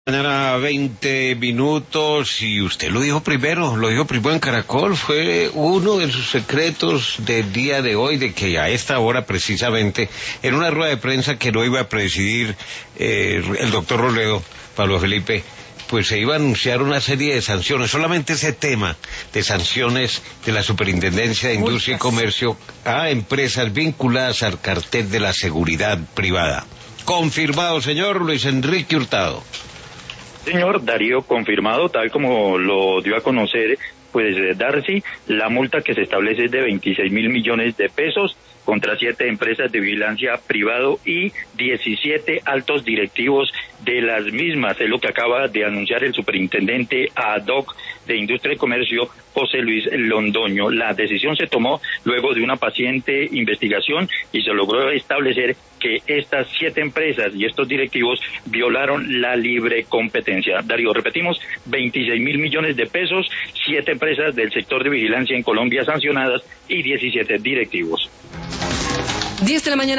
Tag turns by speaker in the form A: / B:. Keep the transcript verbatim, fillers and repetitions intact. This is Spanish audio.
A: Mañana veinte minutos y usted lo dijo primero, lo dijo primero en Caracol, fue uno de sus secretos del día de hoy, de que a esta hora precisamente, en una rueda de prensa que no iba a presidir eh, el doctor Robledo, Pablo Felipe, pues se iba a anunciar una serie de sanciones, solamente ese tema de sanciones de la Superintendencia de Industria y Comercio a empresas vinculadas al cartel de la seguridad privada. Confirmado, señor Luis Enrique Hurtado.
B: Señor Darío, confirmado, tal como lo dio a conocer, pues Darcy, la multa que se establece es de veintiséis mil millones de pesos contra siete empresas de vigilancia privado y diecisiete altos directivos de las mismas, es lo que acaba de anunciar el superintendente ad hoc de Industria y Comercio, José Luis Londoño. La decisión se tomó luego de una paciente investigación y se logró establecer que estas siete empresas y estos directivos violaron la libre competencia. Darío, repetimos, veintiséis mil millones de pesos, siete empresas del sector de vigilancia en Colombia sancionadas y diecisiete directivos.
C: diez de la mañana.